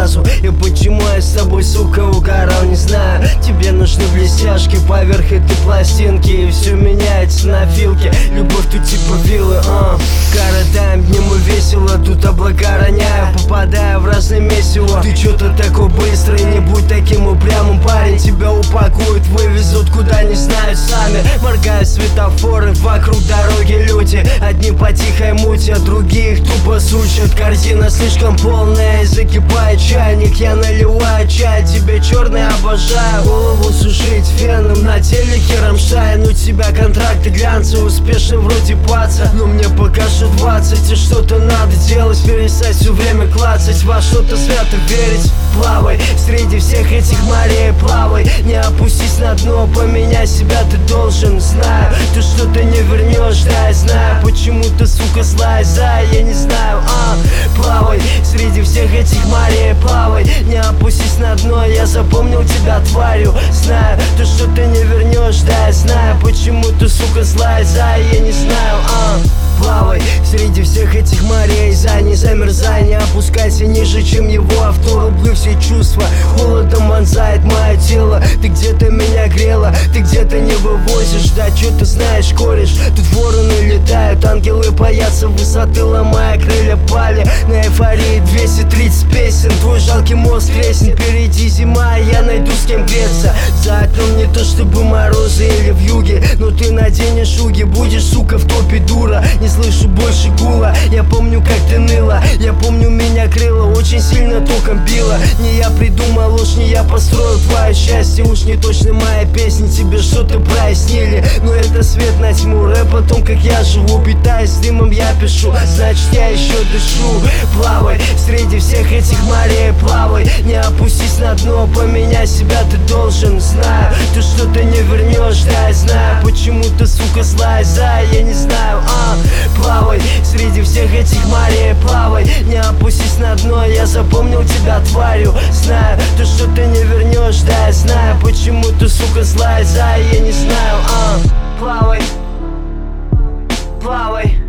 сразу. И почему я с тобой, сука, угорал, не знаю. Тебе нужны блестяшки поверх этой пластинки, и все меняется на филке. Любовь тут типа виллы, коротаем дни мы весело, тут облака роняю, попадая в разные месила. Ты чё-то такой быстрый, не будь таким упрямым, парень. Тебя упакуют, вывезут куда не знают сами. Моргают светофоры, вокруг дороги люди. Одни по тихой мути, а другие их тупо сучат. Корзина слишком полная и закипает чайник. Я наливаю чай, тебе черный обожаю. Голову сушить феном, на телеке Рамштайн. У тебя контракты глянцевые, успешный вроде паца, но мне пока что 20, и что-то надо делать. Перестать все время клацать, во что-то свято верить. Плавай среди всех этих морей, плавай, не опустись на дно, поменяй себя ты должен. Знаю, ты что-то не вернешь, да, я знаю, почему ты, сука, злая, я не знаю, плавай среди всех этих морей, плавай, не опустись на дно, я запомнил тебя тварью. Знаю, ты что-то не вернешь, да, я знаю, почему ты, сука, злая, я не знаю, плавай среди всех этих морей, не замерзай, не опускайся ниже, чем его авто. Рублю все чувства, холодом вонзает мое тело. Ты где-то меня грела, ты где-то не вывозишь. Да чё ты знаешь, кореш, тут вороны летают, ангелы боятся высоты, ломая крылья пали. На эйфории 230 песен, твой жалкий мозг треснет. Впереди зима, я найду с кем греться. За окном не то чтобы морозы или вьюги, но ты наденешь уги, будешь, сука, в топе дура. Не слышу больше гула, я помню, как ты ныла, я помню, меня крыло, очень сильно током било. Не я придумал ложь, не я построил твое счастье. Уж не точно моя песня тебе что-то прояснили, но это свет на тьму, рэп о том, как я живу. Питаясь дымом я пишу, значит я еще дышу. Плавай среди всех этих морей, плавай, не опустись на дно, поменяй себя ты должен. Знаю, ты что-то не вернешь, да, я знаю, почему ты, сука, злая, я не знаю, плавай среди всех этих морей, плавай, не опустись на дно, я запомнил тебя тварью. Знаю, ты что-то не вернешь, да, я знаю, почему ты, сука, злая, я не знаю, плавай, плавай.